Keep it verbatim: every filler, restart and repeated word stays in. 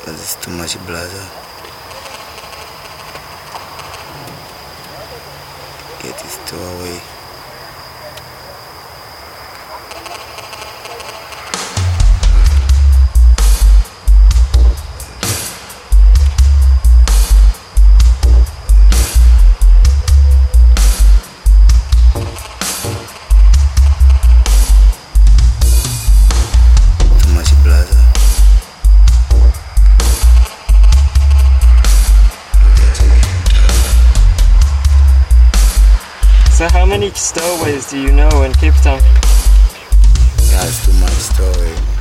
Because it's too much brother. Get his toe away. Too much brother. So how many stowaways do you know in Cape Town? Yeah, it's too much story.